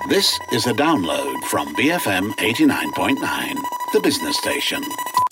This is a download from BFM 89.9, the business station.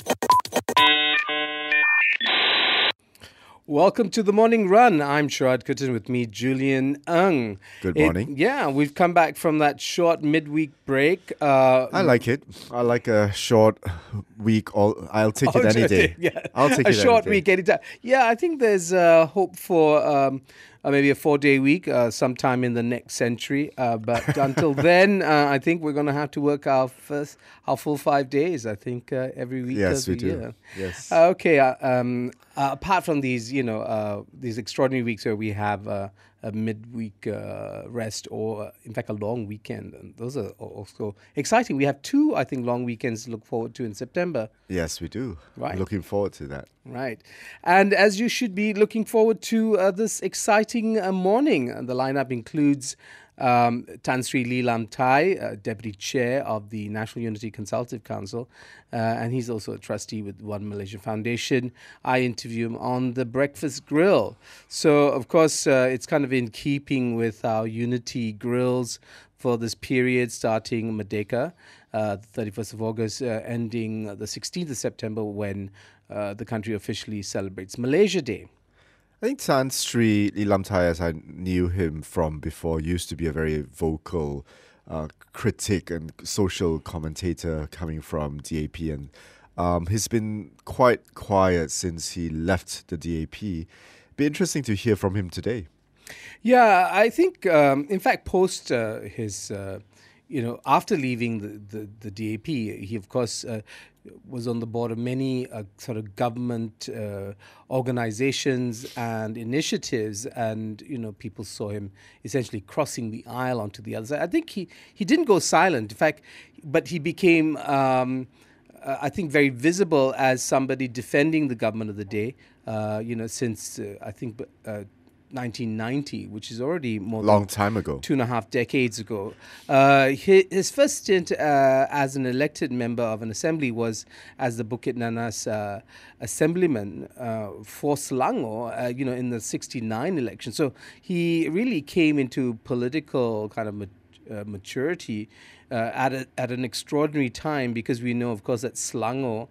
Welcome to the Morning Run. I'm Sharad Kuttan, with me, Julian Ng. Good morning. We've come back from that short midweek break. I like it. I like a short week. I'll take it any day. Yeah. I'll take a it short any day. week anytime. Yeah, I think there's hope for maybe a 4-day week sometime in the next century. But until then, I think we're going to have to work our full 5 days, I think, every week Yes, of we the do. year. Yes. Okay. Apart from these, these extraordinary weeks where we have a midweek rest or, in fact, a long weekend, and those are also exciting. We have 2, I think, long weekends to look forward to in September. Yes, we do. Right. Looking forward to that. Right. And as you should be looking forward to this exciting morning, the lineup includes Tan Sri Lee Lam Tai, Deputy Chair of the National Unity Consultative Council, and he's also a trustee with One Malaysia Foundation. I interview him on the Breakfast Grill. So, of course, it's kind of in keeping with our Unity Grills for this period, starting Merdeka, the 31st of August, ending the 16th of September, when the country officially celebrates Malaysia Day. I think Tan Sri Lee Lam Tai, as I knew him from before, used to be a very vocal critic and social commentator coming from DAP, and he's been quite quiet since he left the DAP. Be interesting to hear from him today. Yeah, I think, in fact, post his, after leaving the DAP, he, of course, was on the board of many sort of government organizations and initiatives, and people saw him essentially crossing the aisle onto the other side. I think he didn't go silent, in fact, but he became I think very visible as somebody defending the government of the day. Since I think 1990, which is already more Long than time ago. 2.5 decades ago. His first stint as an elected member of an assembly was as the Bukit Nanas assemblyman for Selangor, in the 1969 election. So he really came into political kind of maturity at an extraordinary time, because we know, of course, that Selangor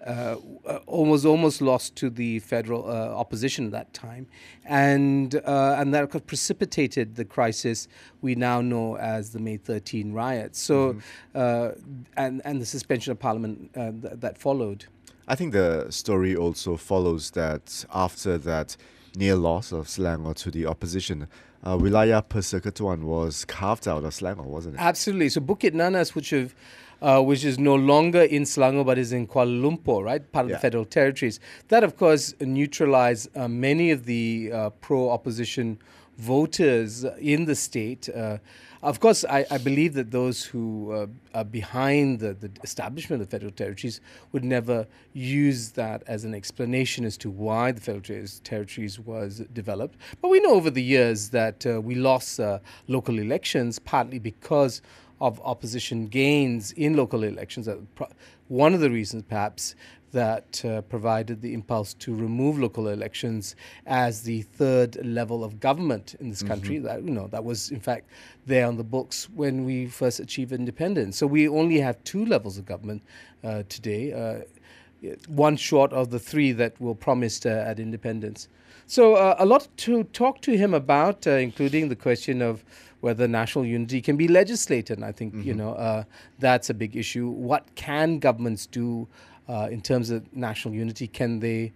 almost lost to the federal opposition at that time, and that of course precipitated the crisis we now know as the May 13 riots. So, and the suspension of Parliament that followed. I think the story also follows that after that near loss of Selangor to the opposition, Wilayah Persekutuan was carved out of Selangor, wasn't it? Absolutely. So Bukit Nanas, which is no longer in Selangor but is in Kuala Lumpur, right? Part of the Federal Territories. That, of course, neutralized many of the pro-opposition voters in the state. Of course, I believe that those who are behind the establishment of the Federal Territories would never use that as an explanation as to why the Federal Territories was developed. But we know over the years that we lost local elections, partly because of opposition gains in local elections. One of the reasons, perhaps, that provided the impulse to remove local elections as the third level of government in this country. That was, in fact, there on the books when we first achieved independence. So we only have 2 levels of government today, one short of the 3 that were promised at independence. So a lot to talk to him about, including the question of whether national unity can be legislated. And I think, that's a big issue. What can governments do in terms of national unity? Can they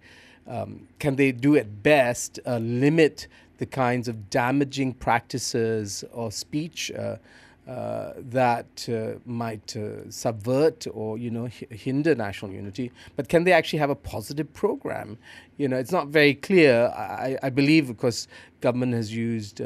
do at best limit the kinds of damaging practices or speech that might subvert or hinder national unity? But can they actually have a positive program? It's not very clear. I believe, of course, government has used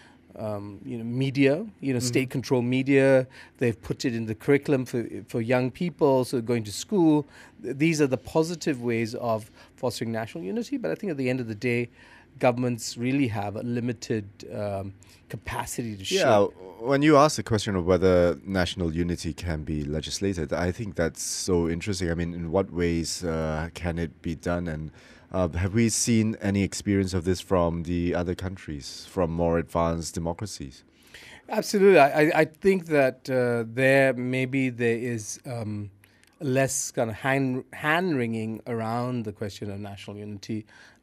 media, state-controlled media. They've put it in the curriculum for young people, so going to school. These are the positive ways of fostering national unity. But I think at the end of the day, governments really have a limited capacity to shape. Yeah, when you ask the question of whether national unity can be legislated, I think that's so interesting. I mean, in what ways can it be done? And have we seen any experience of this from the other countries, from more advanced democracies? Absolutely. I think that there is less kind of hand wringing around the question of national unity.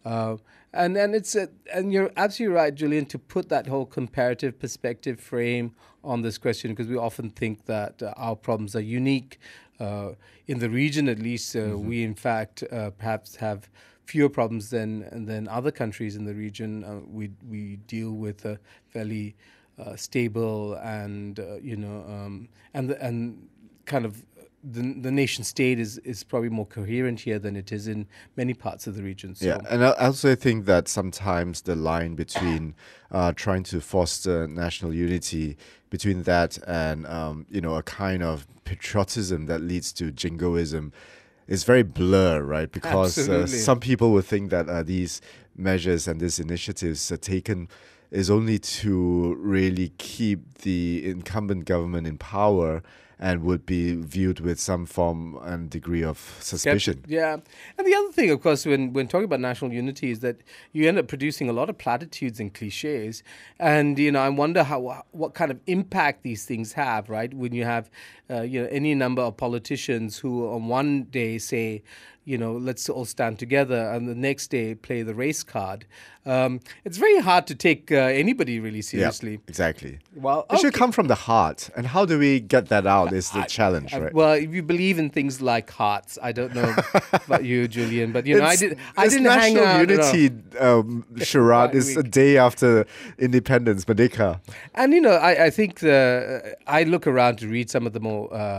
And you're absolutely right, Julian, to put that whole comparative perspective frame on this question, because we often think that our problems are unique. In the region, at least, we in fact perhaps have fewer problems than other countries in the region. We deal with a fairly stable and and kind of the nation state is probably more coherent here than it is in many parts of the region. So. Yeah, and I also think that sometimes the line between trying to foster national unity, between that and a kind of patriotism that leads to jingoism, is very blur, right? Because some people would think that these measures and these initiatives are taken is only to really keep the incumbent government in power, and would be viewed with some form and degree of suspicion. Yeah. And the other thing, of course, when talking about national unity is that you end up producing a lot of platitudes and cliches. And, I wonder what kind of impact these things have, right? When you have, any number of politicians who on one day say, let's all stand together, and the next day play the race card. It's very hard to take anybody really seriously. Yeah, exactly. Well, it should come from the heart. And how do we get that out is the challenge, right? Well, if you believe in things like hearts, I don't know about you, Julian, but I didn't hang out. Unity charade is a day after independence, Merdeka. And I think I look around to read some of the more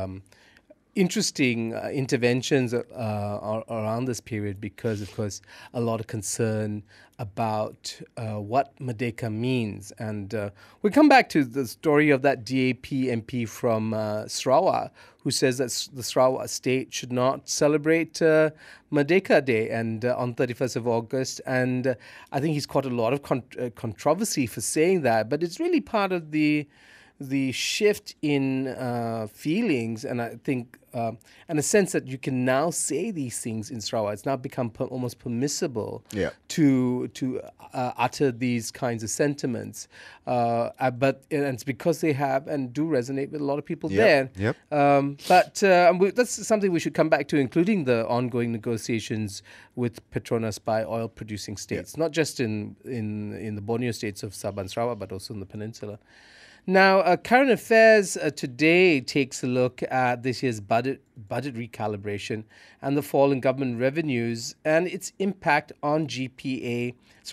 interesting interventions around this period, because, of course, a lot of concern about what Merdeka means. And we come back to the story of that DAP MP from Sarawak, who says that the Sarawak state should not celebrate Merdeka Day and on 31st of August. And I think he's caught a lot of controversy for saying that. But it's really part of the shift in feelings, and I think, and a sense that you can now say these things in Sarawak. It's now become almost permissible to utter these kinds of sentiments. But it's because they have and do resonate with a lot of people there. Yep. But that's something we should come back to, including the ongoing negotiations with Petronas by oil-producing states, not just in the Borneo states of Sabah and Sarawak, but also in the peninsula. Now, Current Affairs Today takes a look at this year's budget recalibration and the fall in government revenues and its impact on JPA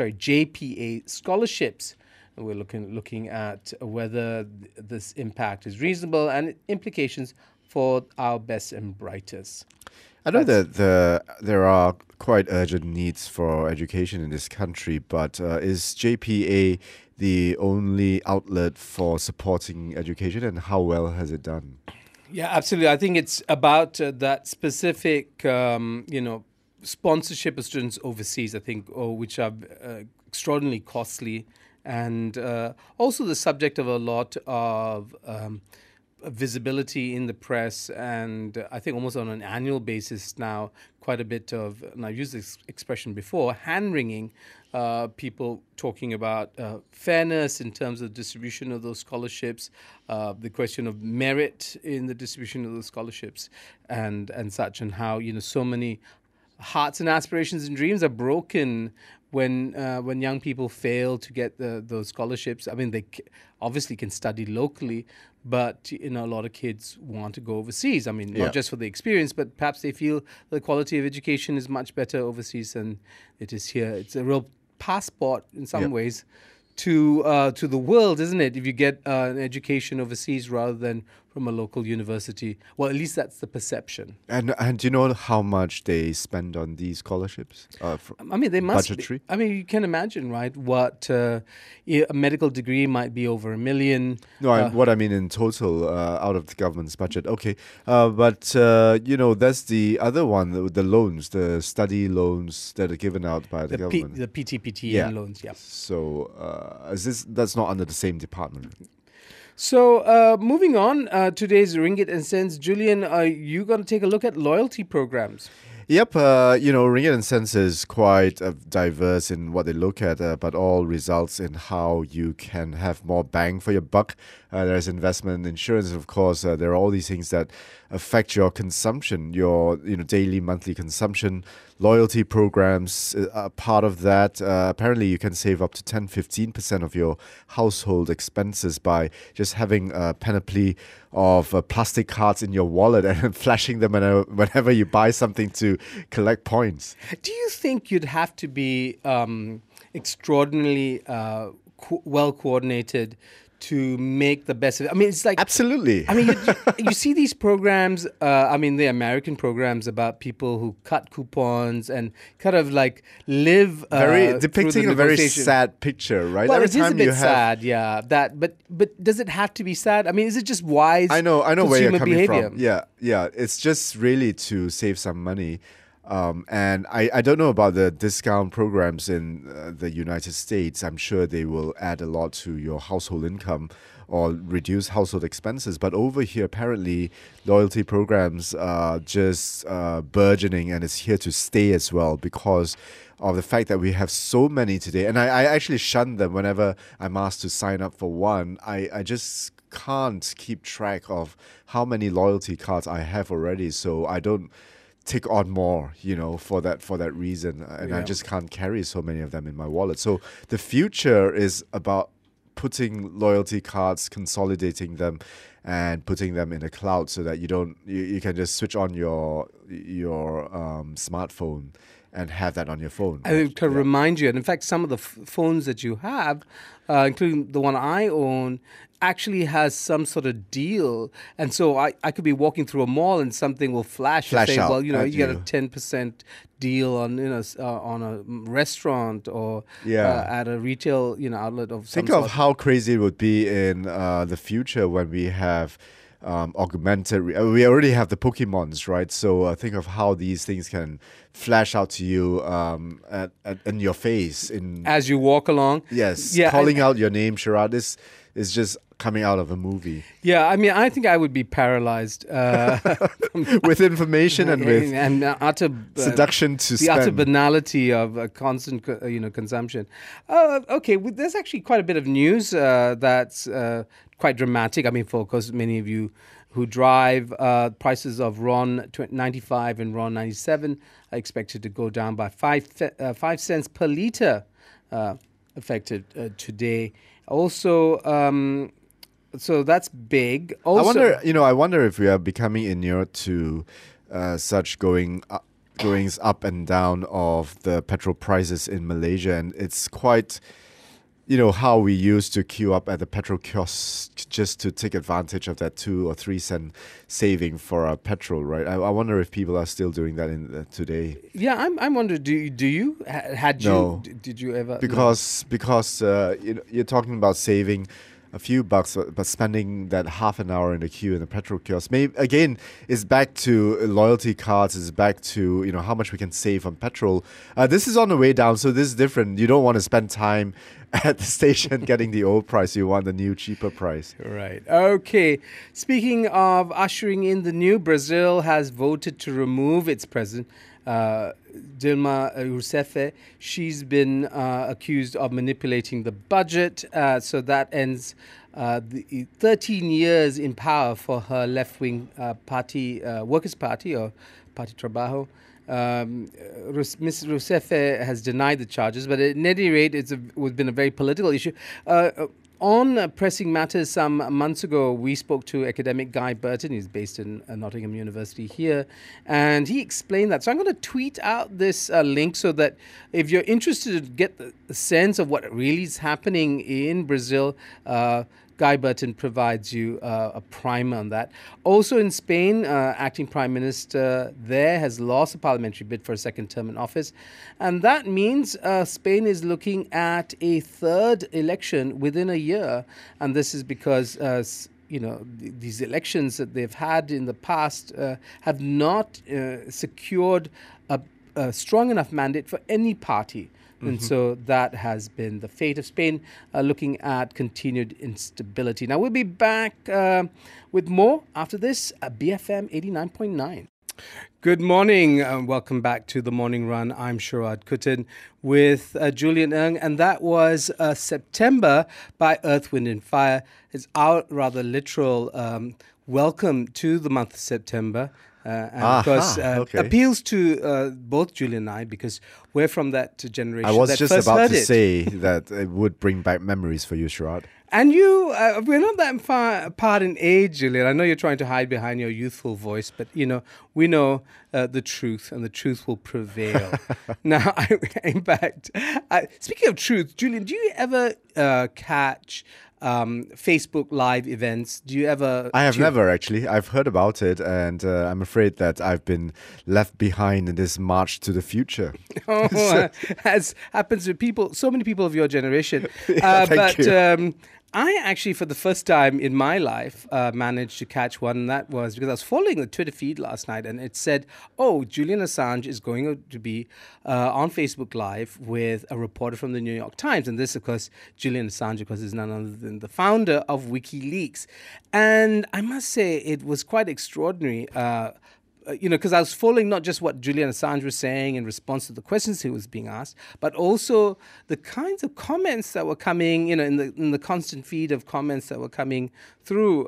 scholarships. And we're looking at whether this impact is reasonable and implications for our best and brightest. I know that there are quite urgent needs for education in this country, but is JPA the only outlet for supporting education, and how well has it done? Yeah, absolutely. I think it's about that specific, sponsorship of students overseas, I think, which are extraordinarily costly, and also the subject of a lot of visibility in the press, and I think almost on an annual basis now, quite a bit of, and I've used this expression before, hand-wringing, people talking about fairness in terms of distribution of those scholarships, the question of merit in the distribution of those scholarships, and such, and how so many hearts and aspirations and dreams are broken when young people fail to get those scholarships. I mean, they obviously can study locally, but a lot of kids want to go overseas. I mean, not just for the experience, but perhaps they feel the quality of education is much better overseas than it is here. It's a real passport in some ways to the world, isn't it? If you get an education overseas rather than from a local university. Well, at least that's the perception. And do you know how much they spend on these scholarships? I mean, they must budgetary? I mean, you can imagine, right, what a medical degree might be over $1 million. No, what I mean in total out of the government's budget. Okay, but that's the other one, the loans, the study loans that are given out by the government. The PTPTN loans, yeah. So that's not under the same department? So moving on, today's Ringgit and Cents. Julian, are you going to take a look at loyalty programs? Yep, Ringgit and Cents is quite diverse in what they look at, but all results in how you can have more bang for your buck there's investment insurance, of course. There are all these things that affect your consumption, your daily, monthly consumption. Loyalty programs are part of that. Apparently, you can save up to 10-15% of your household expenses by just having a panoply of plastic cards in your wallet and flashing them whenever you buy something to collect points. Do you think you'd have to be extraordinarily well coordinated to make the best of it? I mean, it's like... Absolutely. I mean, you see these programs, the American programs about people who cut coupons and kind of like live depicting a very sad picture, right? Well, it is a bit sad, yeah. But does it have to be sad? I mean, is it just wise I know where you're coming behavior? from. Yeah. It's just really to save some money. And I don't know about the discount programs in the United States. I'm sure they will add a lot to your household income or reduce household expenses. But over here, apparently, loyalty programs are just burgeoning, and it's here to stay as well because of the fact that we have so many today. And I actually shun them whenever I'm asked to sign up for one. I just can't keep track of how many loyalty cards I have already, so I don't take on more, for that reason, and I just can't carry so many of them in my wallet. So the future is about putting loyalty cards, consolidating them, and putting them in the cloud so that you can just switch on your smartphone and have that on your phone. I can remind you, and in fact, some of the phones that you have, including the one I own, actually has some sort of deal. And so I could be walking through a mall and something will flash and say, out well, you get a 10% deal on on a restaurant or at a retail outlet of some Think sort. of how crazy it would be in the future when we have augmented. We already have the Pokemons, right? So think of how these things can flash out to you in your face as you walk along. Yes, calling out your name, Sharad, is just coming out of a movie. Yeah, I mean, I think I would be paralyzed with information and with utter seduction to the spend. utter banality of constant, consumption. Okay, there's actually quite a bit of news that's quite dramatic. I mean, because many of you who drive, prices of RON 95 and RON 97 are expected to go down by 5 cents per litre, effective today. Also, so that's big. Also, I wonder if we are becoming inured to such goings up and down of the petrol prices in Malaysia, and it's quite, how we used to queue up at the petrol kiosk just to take advantage of that 2 or 3 cent saving for our petrol, right? I wonder if people are still doing that today. Yeah, I'm wondering. Do you No. Did you ever? Because you're talking about saving a few bucks, but spending that half an hour in the queue in the petrol kiosk, maybe again, is back to loyalty cards, is back to how much we can save on petrol. This is on the way down, so this is different. You don't want to spend time at the station getting the old price. You want the new, cheaper price. Right. Okay. Speaking of ushering in the new, Brazil has voted to remove its president, Dilma Rousseff. She's been accused of manipulating the budget. So that ends the 13 years in power for her left-wing party, Workers' Party, or Party Trabajo. Ms. Rousseff has denied the charges, but at any rate, it's been a very political issue. On Pressing Matters some months ago, we spoke to academic Guy Burton. He's based in Nottingham University here, and he explained that. So I'm going to tweet out this link so that if you're interested to get the sense of what really is happening in Brazil, Guy Burton provides you a primer on that. Also in Spain, acting Prime Minister there has lost a parliamentary bid for a second term in office. And that means Spain is looking at a third election within a year. And this is because these elections that they've had in the past have not secured a strong enough mandate for any party. And so that has been the fate of Spain, looking at continued instability. Now, we'll be back with more after this at BFM 89.9. Good morning and welcome back to the Morning Run. I'm Sharad Kuttan with Julian Ng, and that was September by Earth, Wind and Fire. It's our rather literal welcome to the month of September. And of course, appeals to both Julian and I, because we're from that generation. I was that just first about heard to it. say that it would bring back memories for you, Sharad. And you, we're not that far apart in age, Julian. I know you're trying to hide behind your youthful voice, but, we know the truth, and the truth will prevail. Now, in fact, speaking of truth, Julian, do you ever catch Facebook Live events? Do you ever? I have never, actually. I've heard about it, and I'm afraid that I've been left behind in this march to the future. As happens to people, so many people of your generation. Thank you. I actually, for the first time in my life, managed to catch one. And that was because I was following the Twitter feed last night, and it said, Julian Assange is going to be on Facebook Live with a reporter from the New York Times. And this, of course, Julian Assange, of course, is none other than the founder of WikiLeaks. And I must say, it was quite extraordinary. Because I was following not just what Julian Assange was saying in response to the questions he was being asked, but also the kinds of comments that were coming, in the constant feed of comments that were coming through.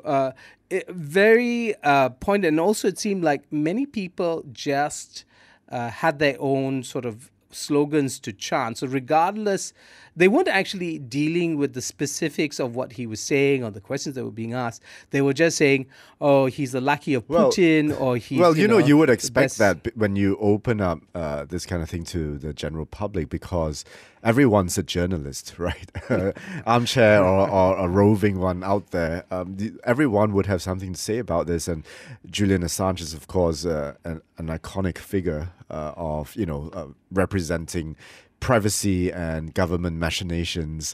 Very pointed. And also it seemed like many people just had their own sort of slogans to chant. So regardless, they weren't actually dealing with the specifics of what he was saying or the questions that were being asked. They were just saying, he's the lackey of Putin, or he's... Well, you would expect that when you open up this kind of thing to the general public, because everyone's a journalist, right? Armchair or a roving one out there. Everyone would have something to say about this. And Julian Assange is, of course, an iconic figure of, representing privacy and government machinations.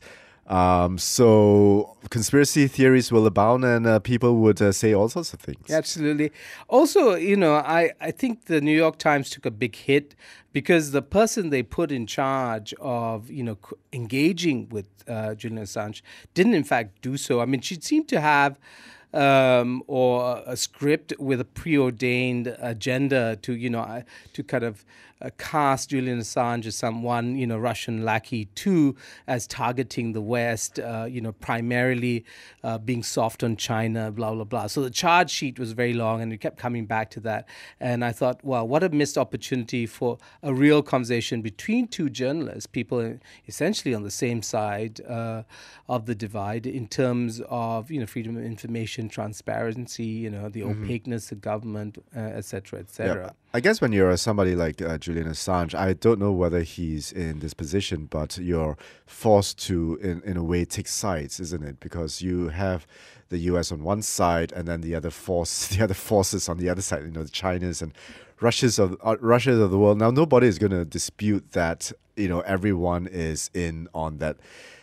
So conspiracy theories will abound, and people would say all sorts of things. Absolutely. Also, I think the New York Times took a big hit because the person they put in charge of, engaging with Julian Assange didn't in fact do so. I mean, she seemed to have or a script with a preordained agenda to kind of cast Julian Assange as someone, Russian lackey too, as targeting the West, primarily being soft on China, blah, blah, blah. So the charge sheet was very long, and we kept coming back to that. And I thought, well, what a missed opportunity for a real conversation between two journalists, people essentially on the same side of the divide in terms of, freedom of information, transparency, the opaqueness of government, et cetera, et cetera. Yeah. I guess when you're somebody like Julian Assange, I don't know whether he's in this position, but you're forced to, in a way, take sides, isn't it? Because you have the US on one side, and then the other forces on the other side, the Chinas and Russias of the world. Now, nobody is going to dispute that, everyone is in on that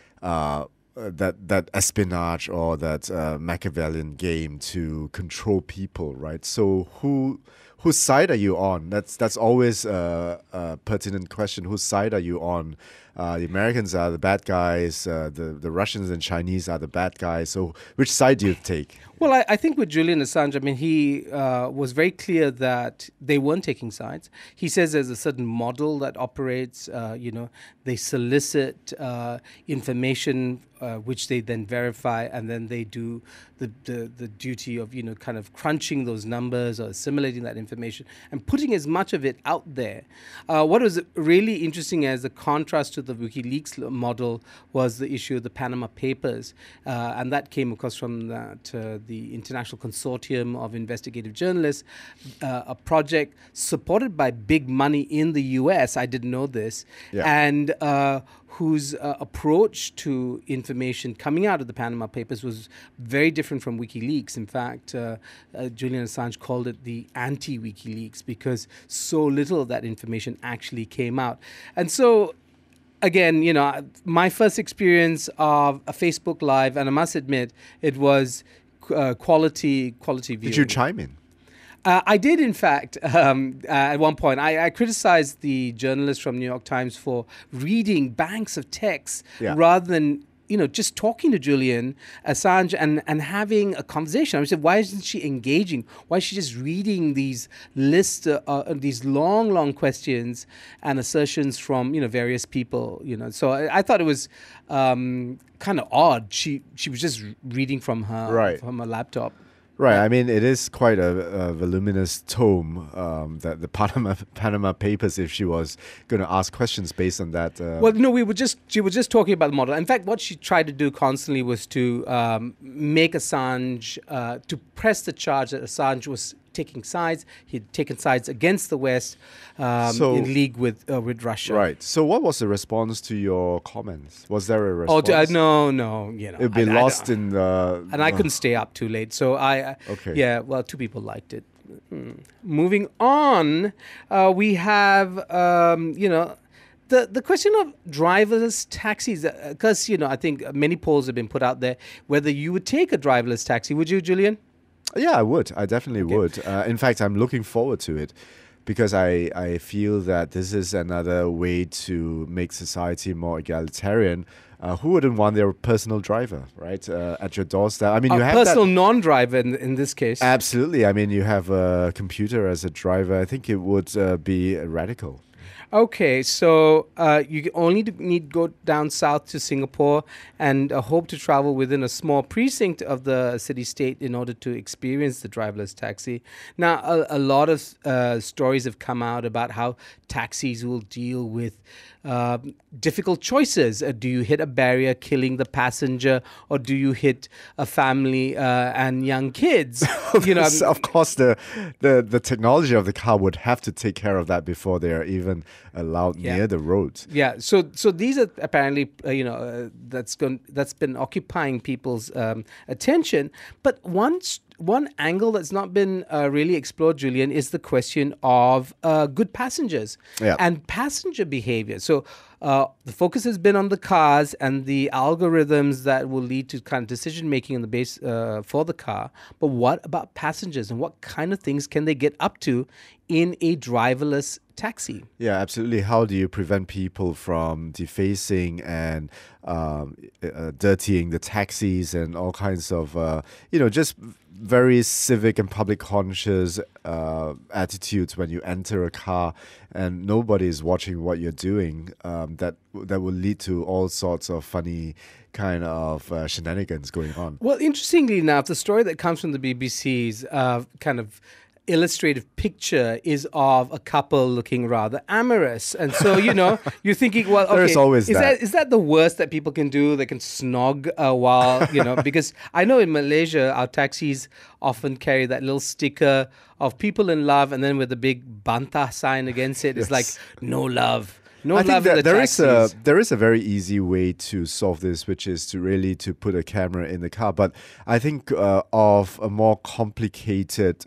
that espionage or that Machiavellian game to control people, right? So whose side are you on? That's always a pertinent question. Whose side are you on? The Americans are the bad guys. The Russians and Chinese are the bad guys. So which side do you take? Well, I think with Julian Assange, I mean, he was very clear that they weren't taking sides. He says there's a certain model that operates. They solicit information, which they then verify, and then they do the duty of, kind of crunching those numbers or assimilating that information and putting as much of it out there. What was really interesting as a contrast to the WikiLeaks model was the issue of the Panama Papers. And that came, of course, from the International Consortium of Investigative Journalists, a project supported by big money in the US. I didn't know this. Yeah. And whose approach to information coming out of the Panama Papers was very different from WikiLeaks. In fact, Julian Assange called it the anti-WikiLeaks because so little of that information actually came out. And so, again, my first experience of a Facebook Live, and I must admit, it was quality viewing. Did you chime in? I did, in fact, at one point. I criticized the journalist from New York Times for reading banks of texts rather than just talking to Julian Assange and having a conversation. I said, why isn't she engaging? Why is she just reading these lists, these long questions and assertions from, various people, So I thought it was kind of odd. She was just reading from her laptop. Right. I mean, it is quite a voluminous tome, that the Panama Papers, if she was going to ask questions based on that. Well, no, she was just talking about the model. In fact, what she tried to do constantly was to make Assange, to press the charge that Assange was taking sides. He'd taken sides against the West in league with Russia. Right. So what was the response to your comments? Was there a response? No. It'd be lost in the... And I couldn't stay up too late. So Okay. Yeah, well, two people liked it. Moving on, we have, the question of driverless taxis, because, I think many polls have been put out there, whether you would take a driverless taxi. Would you, Julian? Yeah, I would. I definitely would. In fact, I'm looking forward to it because I feel that this is another way to make society more egalitarian. Who wouldn't want their personal driver, right, at your doorstep? I mean, you have personal non-driver in this case. Absolutely. I mean, you have a computer as a driver. I think it would be radical. Okay, so you only need to go down south to Singapore and hope to travel within a small precinct of the city-state in order to experience the driverless taxi. Now, a lot of stories have come out about how taxis will deal with difficult choices. Do you hit a barrier killing the passenger, or do you hit a family and young kids? Of course, the technology of the car would have to take care of that before they are even allowed near the roads. Yeah. So these are apparently that's been occupying people's attention. But one angle that's not been really explored, Julian, is the question of good passengers and passenger behavior. So the focus has been on the cars and the algorithms that will lead to kind of decision making in the base for the car. But what about passengers, and what kind of things can they get up to in a driverless taxi? Yeah, absolutely. How do you prevent people from defacing and dirtying the taxis and all kinds of, just very civic and public conscious attitudes when you enter a car and nobody is watching what you're doing, that will lead to all sorts of funny kind of shenanigans going on. Well, interestingly enough, the story that comes from the BBC's kind of illustrative picture is of a couple looking rather amorous, and so you're thinking, well, okay, there's always is that the worst that people can do? They can snog while because I know in Malaysia our taxis often carry that little sticker of people in love, and then with a big bantah sign against it, it's like no love. I think that there is a very easy way to solve this, which is to put a camera in the car. But I think of a more complicated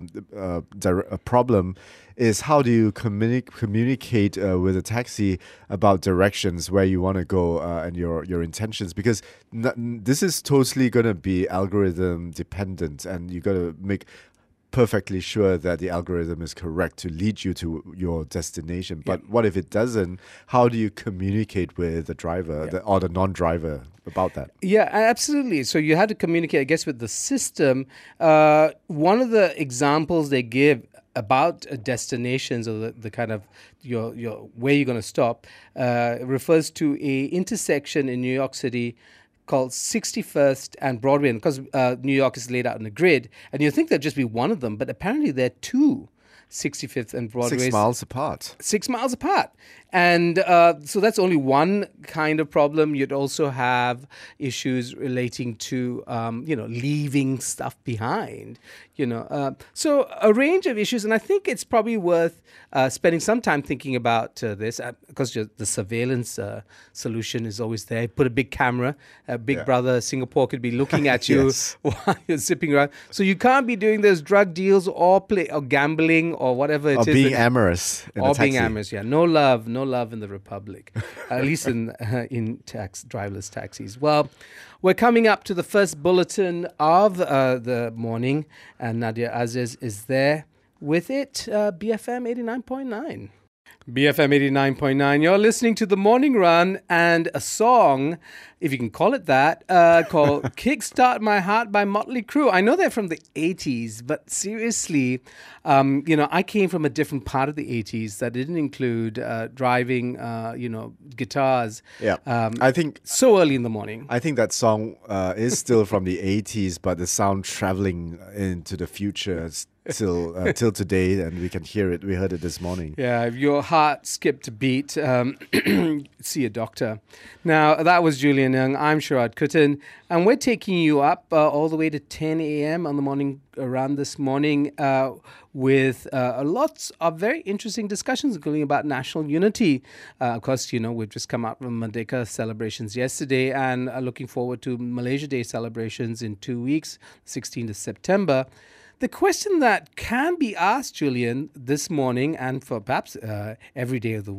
problem is how do you communicate with a taxi about directions, where you want to go, and your intentions, because this is totally going to be algorithm dependent, and you got to make perfectly sure that the algorithm is correct to lead you to your destination. But what if it doesn't? How do you communicate with the driver or the non-driver about that? Yeah, absolutely. So you had to communicate, I guess, with the system. One of the examples they give about destinations, or the kind of your where you're going to stop, refers to a intersection in New York City called 61st and Broadway, and because New York is laid out in a grid, and you think there'd just be one of them, but apparently there are two 65th and Broadway. 6 miles apart. 6 miles apart. And so that's only one kind of problem. You'd also have issues relating to, leaving stuff behind, So a range of issues. And I think it's probably worth spending some time thinking about this, because the surveillance solution is always there. Put a big camera. Big Brother Singapore could be looking at you while you're zipping around. So you can't be doing those drug deals or gambling or whatever it is. Or being amorous in a taxi. Or being amorous, yeah. No love in the Republic, at least in driverless taxis. Well, we're coming up to the first bulletin of the morning, and Nadia Aziz is there with it, BFM 89.9. BFM 89.9. You're listening to The Morning Run and a song, if you can call it that, called Kickstart My Heart by Motley Crue. I know they're from the 80s, but seriously, I came from a different part of the 80s that didn't include driving, guitars. Yeah, I think so early in the morning. I think that song is still from the 80s, but the sound traveling into the future till today, and we can hear it. We heard it this morning. Yeah, if your heart skipped a beat, see a doctor. Now, that was Julian Young. I'm Sharad Kuttan, and we're taking you up all the way to 10 a.m. on the morning run this morning with lots of very interesting discussions, including about national unity. Of course, we've just come out from Merdeka celebrations yesterday and are looking forward to Malaysia Day celebrations in 2 weeks, 16th of September. The question that can be asked, Julian, this morning and for perhaps every day of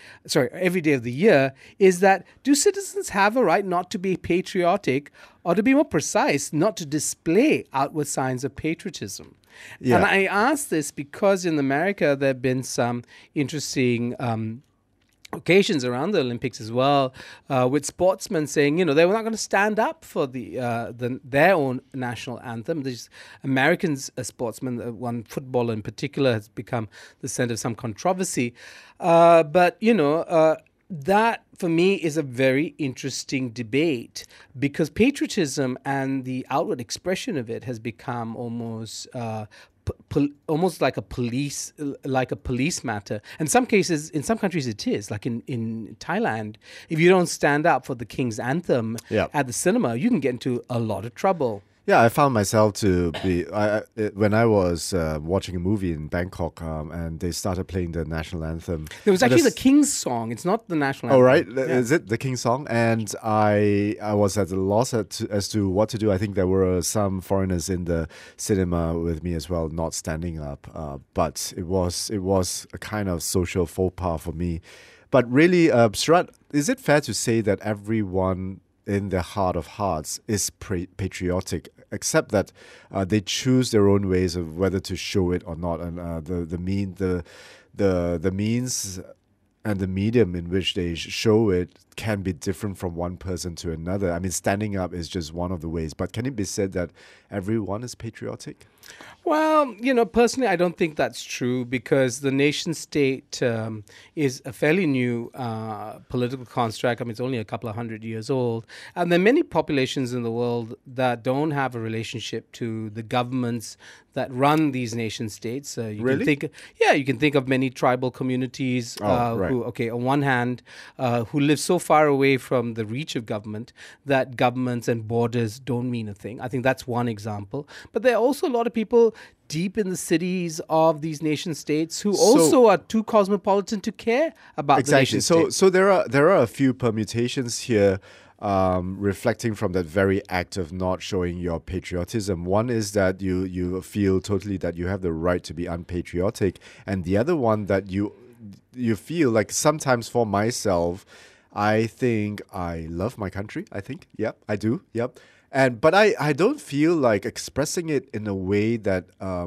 the year, is that do citizens have a right not to be patriotic, or to be more precise, not to display outward signs of patriotism? Yeah. And I ask this because in America there have been some interesting occasions around the Olympics as well, with sportsmen saying, they were not going to stand up for their own national anthem. These Americans, sportsmen, one footballer in particular, has become the center of some controversy. But that, for me, is a very interesting debate because patriotism and the outward expression of it has become almost like a police matter. In some cases, in some countries it is, like in Thailand. If you don't stand up for the King's anthem at the cinema, you can get into a lot of trouble. Yeah, I found myself to be when I was watching a movie in Bangkok, and they started playing the national anthem. It was actually the King's song. It's not the national anthem. Oh, right. Yeah. Is it the King's song? And I was at a loss as to what to do. I think there were some foreigners in the cinema with me as well, not standing up. But it was a kind of social faux pas for me. But really, Sharad, is it fair to say that everyone in their heart of hearts is patriotic, except that they choose their own ways of whether to show it or not, and the means and the medium in which they show it can be different from one person to another. I mean, standing up is just one of the ways, but can it be said that everyone is patriotic? Well, personally, I don't think that's true because the nation state is a fairly new political construct. I mean, it's only a couple of 100 years old. And there are many populations in the world that don't have a relationship to the governments that run these nation states. Really? You can think of many tribal communities who, on one hand, who live so far away from the reach of government that governments and borders don't mean a thing. I think that's one example. But there are also a lot of people deep in the cities of these nation states who also are too cosmopolitan to care about the nation state. So there are a few permutations here reflecting from that very act of not showing your patriotism. One is that you feel totally that you have the right to be unpatriotic, and the other one that you feel like sometimes for myself, I think I love my country. I think, yep, I do, yep. But I don't feel like expressing it in a way that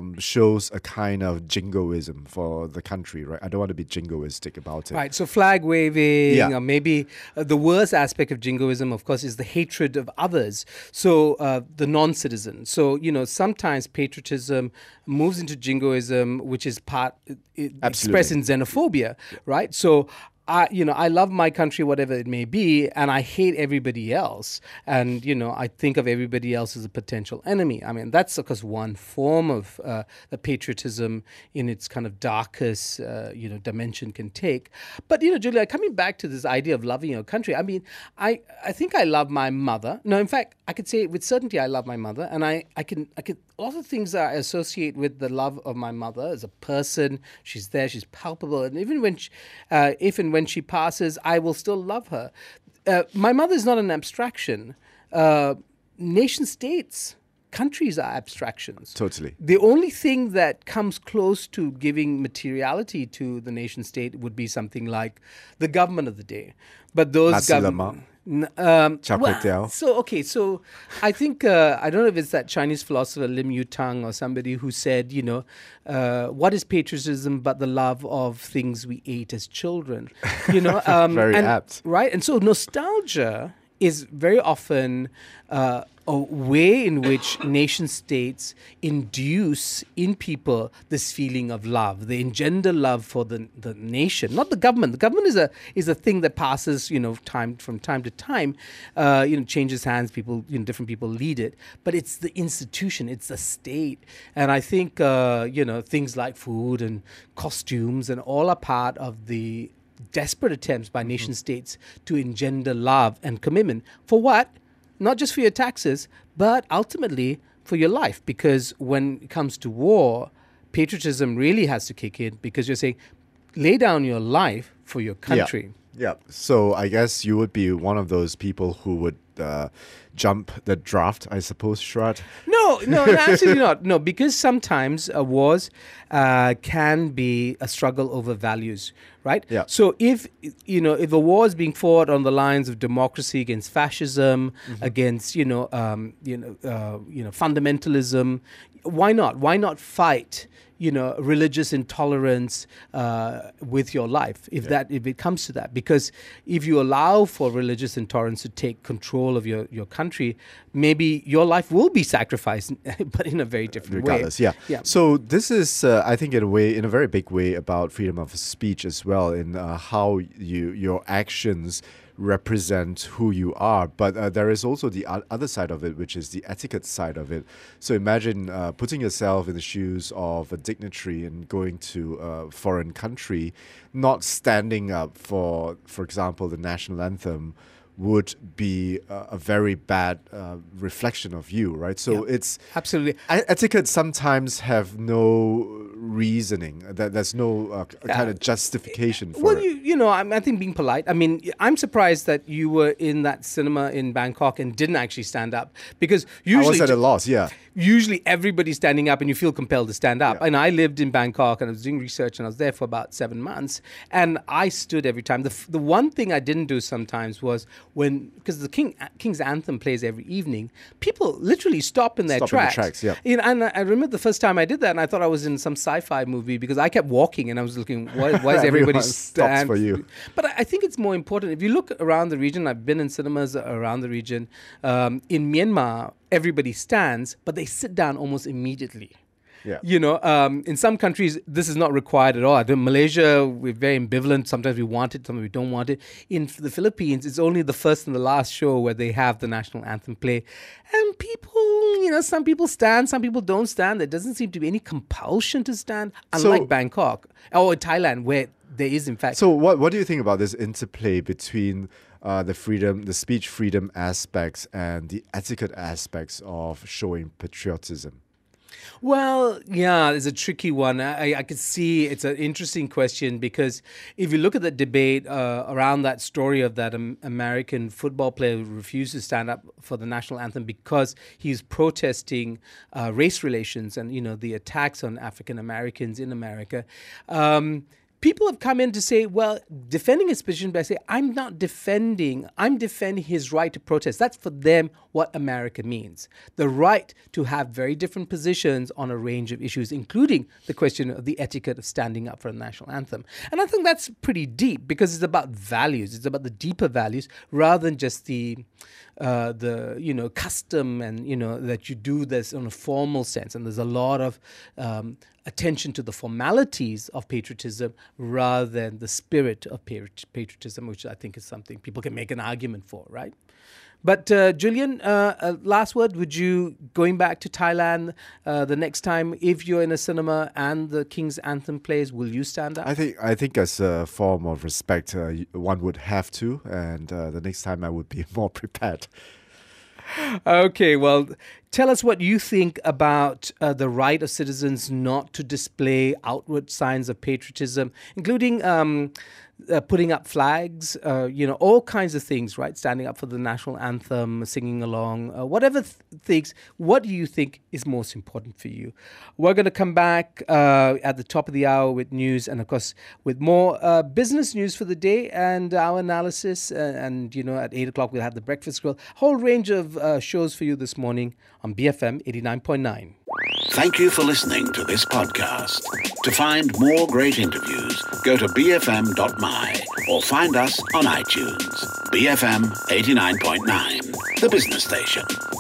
shows a kind of jingoism for the country, right? I don't want to be jingoistic about it. Right, so flag waving, or maybe the worst aspect of jingoism, of course, is the hatred of others. So the non-citizen. So, sometimes patriotism moves into jingoism, which is expressed in xenophobia, right? So I love my country, whatever it may be, and I hate everybody else. And, I think of everybody else as a potential enemy. I mean, that's, of course, one form of the patriotism in its kind of darkest, dimension can take. But, Julia, coming back to this idea of loving your country, I mean, I think I love my mother. No, in fact, I could say with certainty I love my mother. And I can a lot of things that I associate with the love of my mother as a person. She's there, she's palpable. And even when if and when she passes, I will still love her. My mother is not an abstraction. Nation states, countries are abstractions. Totally. The only thing that comes close to giving materiality to the nation state would be something like the government of the day. But those governments... Char Kway Teow. So I think, I don't know if it's that Chinese philosopher Lim Yu Tang or somebody who said, what is patriotism but the love of things we ate as children? Very apt. Right? And so nostalgia is very often a way in which nation states induce in people this feeling of love. They engender love for the nation, not the government. The government is a thing that passes, from time to time, changes hands. People, different people lead it, but it's the institution, it's the state, and I think things like food and costumes and all are part of the desperate attempts by nation states to engender love and commitment. For what? Not just for your taxes, but ultimately for your life. Because when it comes to war, patriotism really has to kick in, because you're saying, lay down your life for your country. Yeah. So I guess you would be one of those people who would jump the draft, I suppose, Shrat? No, absolutely not. No, because sometimes wars can be a struggle over values, right? Yeah. So if a war is being fought on the lines of democracy against fascism, against fundamentalism, why not? Why not fight religious intolerance with your life, if it comes to that? Because if you allow for religious intolerance to take control of your country, maybe your life will be sacrificed, but in a very different Regardless, way. Yeah. So this is, I think, in a very big way, about freedom of speech as well, in how your actions represent who you are. But there is also the other side of it, which is the etiquette side of it. So imagine putting yourself in the shoes of a dignitary and going to a foreign country, not standing up for example, the national anthem would be a very bad reflection of you, right? So it's absolutely etiquette sometimes have no reasoning. There's no kind of justification for it. I think being polite. I mean, I'm surprised that you were in that cinema in Bangkok and didn't actually stand up, because usually I was at a loss. Yeah. Usually everybody's standing up and you feel compelled to stand up. Yeah. And I lived in Bangkok and I was doing research and I was there for about 7 months, and I stood every time. The one thing I didn't do sometimes was because the King's Anthem plays every evening, people literally stop in their tracks. Yeah. And I remember the first time I did that, and I thought I was in some sci-fi movie, because I kept walking and I was looking, why is everybody stops for you? But I think it's more important. If you look around the region, I've been in cinemas around the region. In Myanmar, everybody stands, but they sit down almost immediately. Yeah. In some countries, this is not required at all. In Malaysia, we're very ambivalent. Sometimes we want it, sometimes we don't want it. In the Philippines, it's only the first and the last show where they have the national anthem play. And people, some people stand, some people don't stand. There doesn't seem to be any compulsion to stand, unlike Bangkok or Thailand, where there is, in fact. So what do you think about this interplay between the speech freedom aspects and the etiquette aspects of showing patriotism? Well, yeah, it's a tricky one. I could see it's an interesting question, because if you look at the debate around that story of that American football player who refused to stand up for the national anthem because he's protesting race relations and, the attacks on African Americans in America, people have come in to say, well, defending his position by saying, I'm defending his right to protest. That's for them what America means. The right to have very different positions on a range of issues, including the question of the etiquette of standing up for the national anthem. And I think that's pretty deep, because it's about values. It's about the deeper values, rather than just the custom and, that you do this in a formal sense. And there's a lot of attention to the formalities of patriotism rather than the spirit of patriotism, which I think is something people can make an argument for, right? But Julian, last word, would you, going back to Thailand the next time, if you're in a cinema and the King's Anthem plays, will you stand up? I think as a form of respect, one would have to, and the next time I would be more prepared. Okay, well, tell us what you think about the right of citizens not to display outward signs of patriotism, including putting up flags, all kinds of things, right? Standing up for the national anthem, singing along, whatever things. What do you think is most important for you? We're going to come back at the top of the hour with news and, of course, with more business news for the day and our analysis. And, at 8 o'clock, we'll have the Breakfast Grill. Whole range of shows for you this morning on BFM 89.9. Thank you for listening to this podcast. To find more great interviews, go to bfm.my or find us on iTunes. BFM 89.9, the business station.